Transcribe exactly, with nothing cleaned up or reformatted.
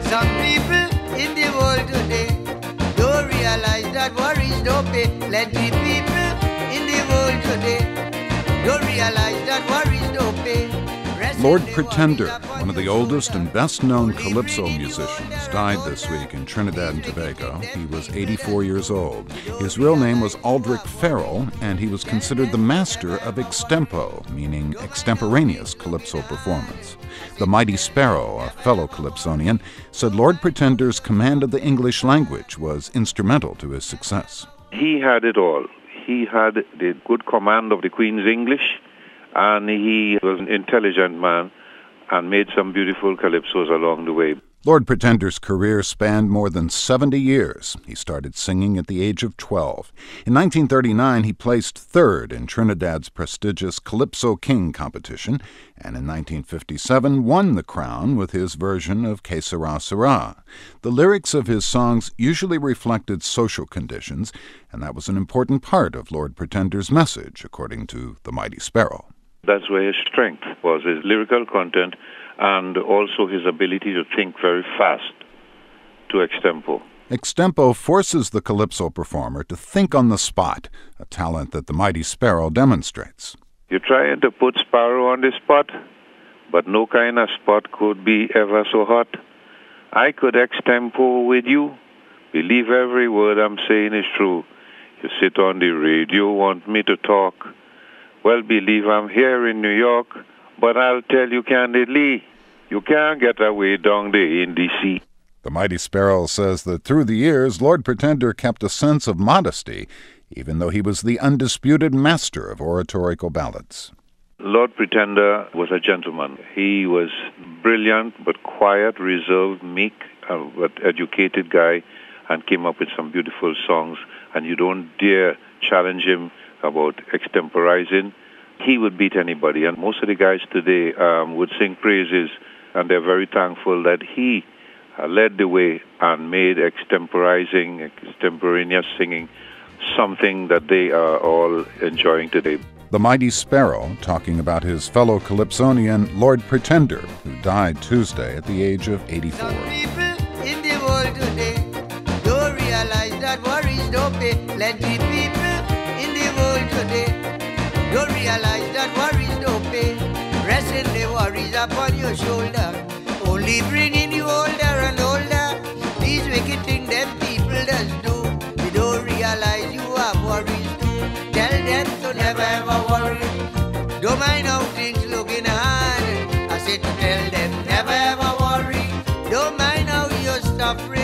Some people in the world today don't realize that worries don't pay. Plenty people in the world today don't realize that worries don't pay. Lord Pretender, one of the oldest and best-known calypso musicians, died this week in Trinidad and Tobago. He was eighty-four years old. His real name was Aldrich Farrell, and he was considered the master of extempo, meaning extemporaneous calypso performance. The Mighty Sparrow, a fellow calypsonian, said Lord Pretender's command of the English language was instrumental to his success. He had it all. He had the good command of the Queen's English, and he was an intelligent man and made some beautiful calypsos along the way. Lord Pretender's career spanned more than seventy years. He started singing at the age of twelve. In nineteen thirty-nine, he placed third in Trinidad's prestigious Calypso King competition, and in nineteen fifty-seven won the crown with his version of Que Sera Sera. The lyrics of his songs usually reflected social conditions, and that was an important part of Lord Pretender's message, according to the Mighty Sparrow. That's where his strength was, his lyrical content, and also his ability to think very fast to extempo. Extempo forces the calypso performer to think on the spot, a talent that the Mighty Sparrow demonstrates. You're trying to put Sparrow on the spot, but no kind of spot could be ever so hot. I could extempo with you. Believe every word I'm saying is true. You sit on the radio, want me to talk. Well, believe I'm here in New York, but I'll tell you candidly, you can't get away down there in D C The Mighty Sparrow says that through the years, Lord Pretender kept a sense of modesty, even though he was the undisputed master of oratorical ballads. Lord Pretender was a gentleman. He was brilliant, but quiet, reserved, meek, uh, but educated guy, and came up with some beautiful songs, and you don't dare challenge him about extemporizing. He would beat anybody, and most of the guys today um, would sing praises, and they're very thankful that he uh, led the way and made extemporizing, extemporaneous singing something that they are all enjoying today. The Mighty Sparrow talking about his fellow calypsonian, Lord Pretender, who died Tuesday at the age of eighty-four. Some people in the world today don't realize that worries don't pay. Plenty people in the world today don't realize that worries don't pay. Resting the worries upon your shoulder, only bringing you older and older. These wicked things them people does do, they don't realize you have worries too. Tell them to never ever worry. Don't mind how things looking hard. I said to tell them never ever worry. Don't mind how you're suffering.